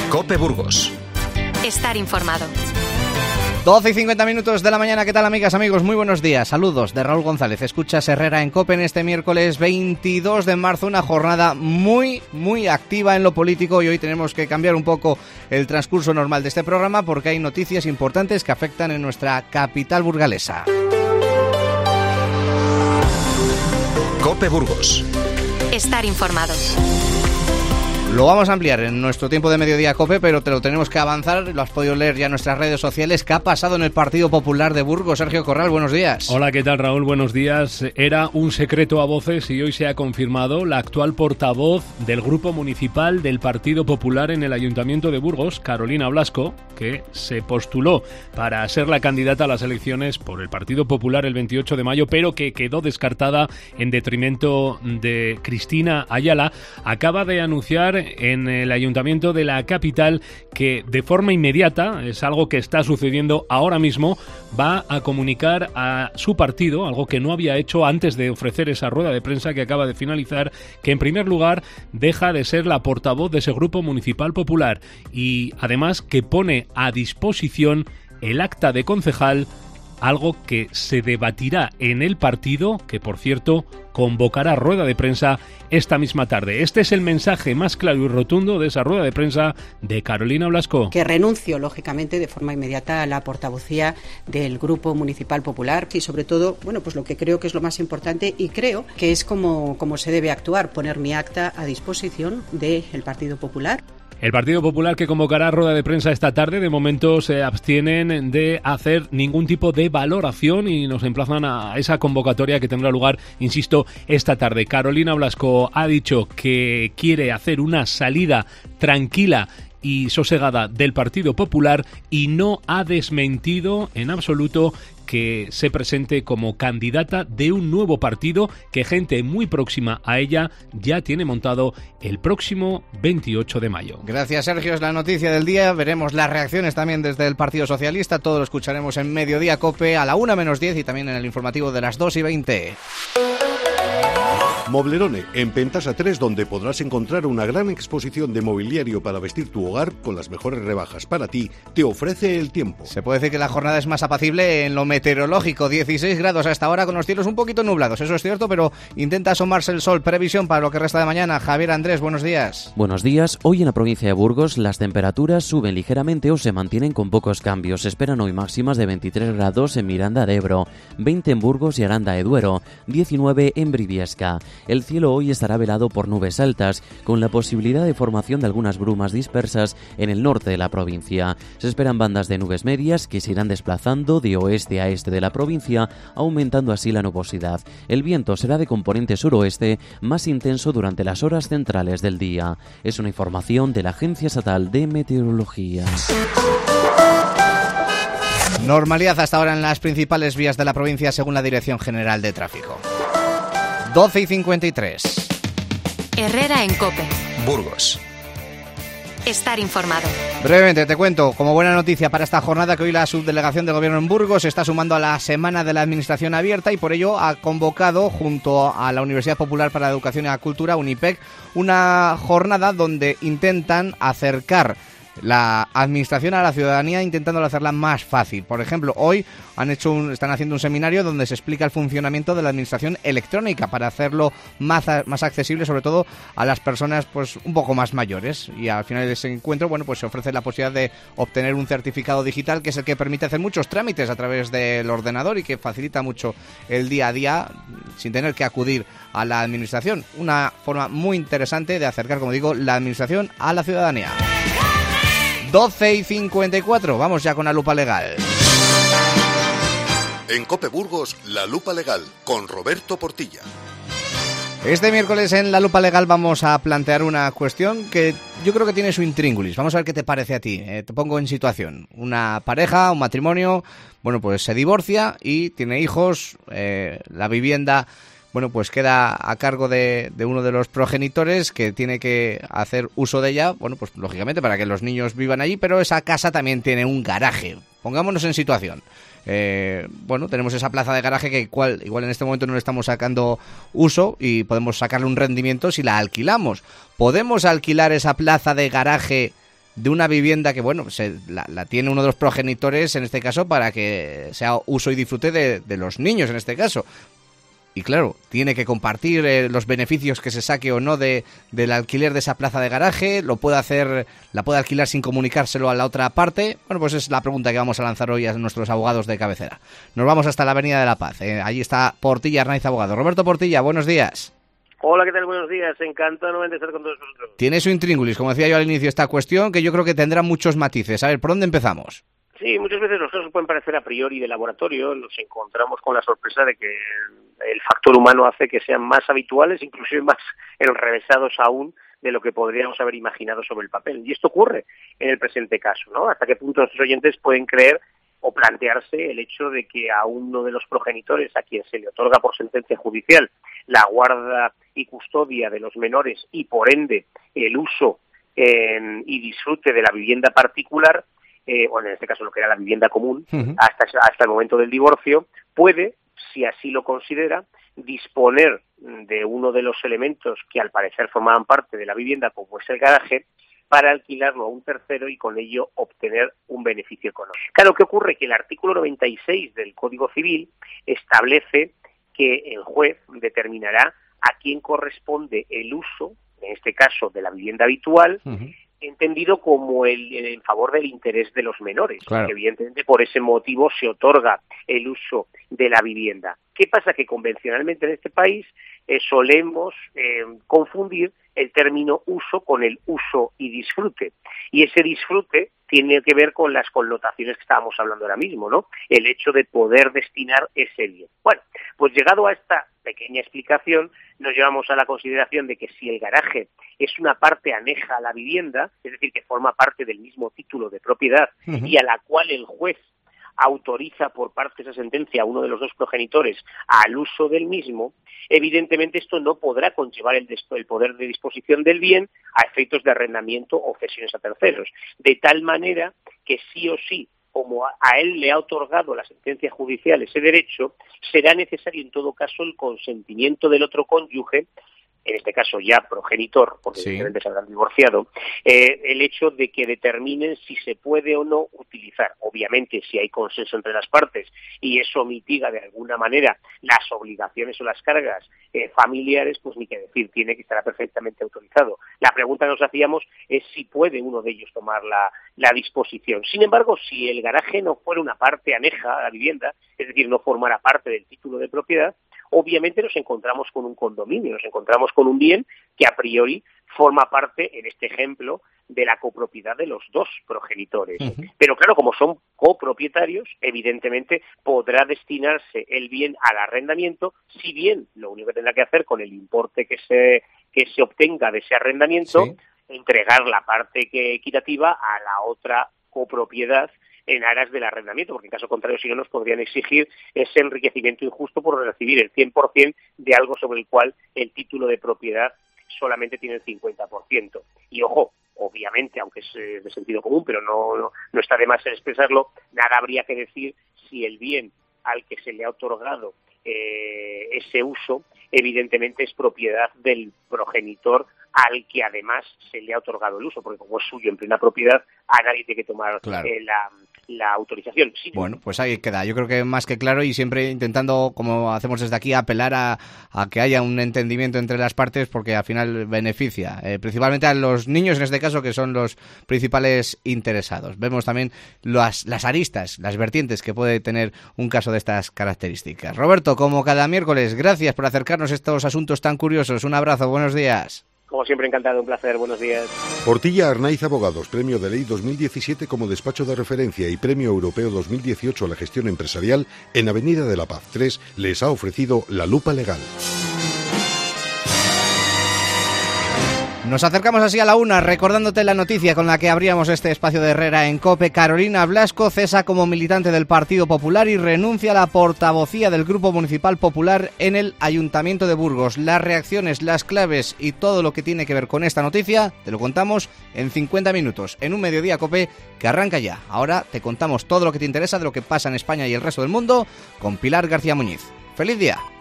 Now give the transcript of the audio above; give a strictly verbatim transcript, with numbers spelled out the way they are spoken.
COPE Burgos. Estar informado. doce y cincuenta minutos de la mañana. ¿Qué tal, amigas, amigos? Muy buenos días. Saludos de Raúl González. Escuchas Herrera en COPE en este miércoles veintidós de marzo. Una jornada muy, muy activa en lo político y hoy tenemos que cambiar un poco el transcurso normal de este programa porque hay noticias importantes que afectan en nuestra capital burgalesa. COPE Burgos. Estar informado. Lo vamos a ampliar en nuestro tiempo de mediodía COPE, pero te lo tenemos que avanzar. Lo has podido leer ya en nuestras redes sociales. ¿Qué ha pasado en el Partido Popular de Burgos? Sergio Corral, buenos días. Hola, ¿qué tal, Raúl? Buenos días. Era un secreto a voces y hoy se ha confirmado la actual portavoz del Grupo Municipal del Partido Popular en el Ayuntamiento de Burgos, Carolina Blasco, que se postuló para ser la candidata a las elecciones por el Partido Popular el veintiocho de mayo, pero que quedó descartada en detrimento de Cristina Ayala. Acaba de anunciar en el Ayuntamiento de la capital que de forma inmediata, es algo que está sucediendo ahora mismo, va a comunicar a su partido, algo que no había hecho antes de ofrecer esa rueda de prensa que acaba de finalizar, que en primer lugar deja de ser la portavoz de ese Grupo Municipal Popular y además que pone a disposición el acta de concejal, algo que se debatirá en el partido, que por cierto convocará rueda de prensa esta misma tarde. Este es el mensaje más claro y rotundo de esa rueda de prensa de Carolina Blasco. Que renuncio, lógicamente, de forma inmediata a la portavocía del Grupo Municipal Popular y, sobre todo, bueno, pues lo que creo que es lo más importante y creo que es como, como se debe actuar, poner mi acta a disposición del Partido Popular. El Partido Popular, que convocará rueda de prensa esta tarde, de momento se abstienen de hacer ningún tipo de valoración y nos emplazan a esa convocatoria que tendrá lugar, insisto, esta tarde. Carolina Blasco ha dicho que quiere hacer una salida tranquila y sosegada del Partido Popular y no ha desmentido en absoluto que se presente como candidata de un nuevo partido que gente muy próxima a ella ya tiene montado el próximo veintiocho de mayo. Gracias, Sergio. Es la noticia del día. Veremos las reacciones también desde el Partido Socialista. Todo lo escucharemos en Mediodía COPE a la una menos diez y también en el informativo de las dos y veinte. Moblerone, en Pentasa tres, donde podrás encontrar una gran exposición de mobiliario para vestir tu hogar con las mejores rebajas para ti, te ofrece el tiempo. Se puede decir que la jornada es más apacible en lo meteorológico, dieciséis grados hasta ahora con los cielos un poquito nublados, eso es cierto, pero intenta asomarse el sol. Previsión para lo que resta de mañana. Javier Andrés, buenos días. Buenos días. Hoy en la provincia de Burgos las temperaturas suben ligeramente o se mantienen con pocos cambios. Se esperan hoy máximas de veintitrés grados en Miranda de Ebro, veinte en Burgos y Aranda de Duero, diecinueve en Briviesca. El cielo hoy estará velado por nubes altas, con la posibilidad de formación de algunas brumas dispersas en el norte de la provincia. Se esperan bandas de nubes medias que se irán desplazando de oeste a este de la provincia, aumentando así la nubosidad. El viento será de componente suroeste, más intenso durante las horas centrales del día. Es una información de la Agencia Estatal de Meteorología. Normalidad hasta ahora en las principales vías de la provincia según la Dirección General de Tráfico. doce y cincuenta y tres. Herrera en COPE. Burgos. Estar informado. Brevemente te cuento, como buena noticia para esta jornada, que hoy la subdelegación de gobierno en Burgos se está sumando a la Semana de la Administración Abierta y por ello ha convocado junto a la Universidad Popular para la Educación y la Cultura, UNIPEC, una jornada donde intentan acercar la administración a la ciudadanía, intentando hacerla más fácil. Por ejemplo, hoy han hecho un, están haciendo un seminario donde se explica el funcionamiento de la administración electrónica para hacerlo más, más accesible, sobre todo a las personas pues un poco más mayores. Y al final de ese encuentro, bueno, pues se ofrece la posibilidad de obtener un certificado digital que es el que permite hacer muchos trámites a través del ordenador y que facilita mucho el día a día sin tener que acudir a la administración. Una forma muy interesante de acercar, como digo, la administración a la ciudadanía. doce y cincuenta y cuatro, vamos ya con la lupa legal. En COPE Burgos, la lupa legal, con Roberto Portilla. Este miércoles en La Lupa Legal vamos a plantear una cuestión que yo creo que tiene su intríngulis. Vamos a ver qué te parece a ti. Eh, te pongo en situación. Una pareja, un matrimonio, bueno, pues se divorcia y tiene hijos. Eh, la vivienda, bueno, pues queda a cargo de, de uno de los progenitores que tiene que hacer uso de ella, bueno, pues lógicamente para que los niños vivan allí, pero esa casa también tiene un garaje. Pongámonos en situación. Eh, bueno, tenemos esa plaza de garaje que igual, igual en este momento no le estamos sacando uso y podemos sacarle un rendimiento si la alquilamos. ¿Podemos alquilar esa plaza de garaje de una vivienda que, bueno, se, la, la tiene uno de los progenitores, en este caso, para que sea uso y disfrute de, de los niños, en este caso. Y claro, tiene que compartir eh, los beneficios que se saque o no de del alquiler de esa plaza de garaje, lo puede hacer, la puede alquilar sin comunicárselo a la otra parte. Bueno, pues es la pregunta que vamos a lanzar hoy a nuestros abogados de cabecera. Nos vamos hasta la Avenida de la Paz. Eh, allí está Portilla Arnaiz, abogado. Roberto Portilla, buenos días. Hola, ¿qué tal? Buenos días. Encantado nuevamente de estar con todos vosotros. Tiene su intríngulis, como decía yo al inicio, esta cuestión que yo creo que tendrá muchos matices. A ver, ¿por dónde empezamos? Sí, muchas veces los casos pueden parecer a priori de laboratorio. Nos encontramos con la sorpresa de que el factor humano hace que sean más habituales, inclusive más enrevesados aún de lo que podríamos haber imaginado sobre el papel. Y esto ocurre en el presente caso, ¿no? ¿Hasta qué punto nuestros oyentes pueden creer o plantearse el hecho de que a uno de los progenitores a quien se le otorga por sentencia judicial la guarda y custodia de los menores y, por ende, el uso eh, y disfrute de la vivienda particular, Eh, o en este caso lo que era la vivienda común, uh-huh. hasta, hasta el momento del divorcio, puede, si así lo considera, disponer de uno de los elementos que al parecer formaban parte de la vivienda, como es el garaje, para alquilarlo a un tercero y con ello obtener un beneficio económico. Claro, ¿qué ocurre? Que el artículo noventa y seis del Código Civil establece que el juez determinará a quién corresponde el uso, en este caso de la vivienda habitual, uh-huh. entendido como el en favor del interés de los menores, claro. que evidentemente por ese motivo se otorga el uso de la vivienda. ¿Qué pasa? Que convencionalmente en este país eh, solemos eh, confundir el término uso con el uso y disfrute, y ese disfrute tiene que ver con las connotaciones que estábamos hablando ahora mismo, ¿no? El hecho de poder destinar ese bien. Bueno, pues llegado a esta pequeña explicación, nos llevamos a la consideración de que si el garaje es una parte aneja a la vivienda, es decir, que forma parte del mismo título de propiedad uh-huh. y a la cual el juez autoriza por parte de esa sentencia a uno de los dos progenitores al uso del mismo, evidentemente esto no podrá conllevar el, el poder de disposición del bien a efectos de arrendamiento o cesiones a terceros, de tal manera que sí o sí, como a él le ha otorgado la sentencia judicial ese derecho, será necesario en todo caso el consentimiento del otro cónyuge, en este caso ya progenitor, porque sí. evidentemente se habrán divorciado, eh, el hecho de que determinen si se puede o no utilizar. Obviamente, si hay consenso entre las partes y eso mitiga de alguna manera las obligaciones o las cargas eh, familiares, pues ni que decir, tiene que estar perfectamente autorizado. La pregunta que nos hacíamos es si puede uno de ellos tomar la, la disposición. Sin embargo, si el garaje no fuera una parte aneja a la vivienda, es decir, no formara parte del título de propiedad, obviamente nos encontramos con un condominio, nos encontramos con un bien que a priori forma parte, en este ejemplo, de la copropiedad de los dos progenitores. Uh-huh. Pero claro, como son copropietarios, evidentemente podrá destinarse el bien al arrendamiento, si bien lo único que tendrá que hacer con el importe que se, que se obtenga de ese arrendamiento, sí. entregar la parte que equitativa a la otra copropiedad en aras del arrendamiento, porque en caso contrario, si no, nos podrían exigir ese enriquecimiento injusto por recibir el cien por ciento de algo sobre el cual el título de propiedad solamente tiene el cincuenta por ciento. Y ojo, obviamente, aunque es de sentido común, pero no, no, no está de más en expresarlo, nada habría que decir si el bien al que se le ha otorgado eh, ese uso, evidentemente es propiedad del progenitor al que además se le ha otorgado el uso, porque como es suyo en plena propiedad, a nadie tiene que tomar claro. eh, la, la autorización. Sí. Bueno, pues ahí queda. Yo creo que más que claro, y siempre intentando, como hacemos desde aquí, apelar a, a que haya un entendimiento entre las partes, porque al final beneficia, eh, principalmente a los niños en este caso, que son los principales interesados. Vemos también las, las aristas, las vertientes que puede tener un caso de estas características. Roberto, como cada miércoles, gracias por acercarnos a estos asuntos tan curiosos. Un abrazo, buenos días. Como siempre, encantado, un placer, buenos días. Portilla Arnaiz Abogados, Premio de Ley dos mil diecisiete como despacho de referencia y Premio Europeo dos mil dieciocho a la gestión empresarial en Avenida de la Paz tres, les ha ofrecido la lupa legal. Nos acercamos así a la una, recordándote la noticia con la que abríamos este espacio de Herrera en COPE. Carolina Blasco cesa como militante del Partido Popular y renuncia a la portavocía del Grupo Municipal Popular en el Ayuntamiento de Burgos. Las reacciones, las claves y todo lo que tiene que ver con esta noticia te lo contamos en cincuenta minutos, en un Mediodía COPE que arranca ya. Ahora te contamos todo lo que te interesa de lo que pasa en España y el resto del mundo con Pilar García Muñiz. ¡Feliz día!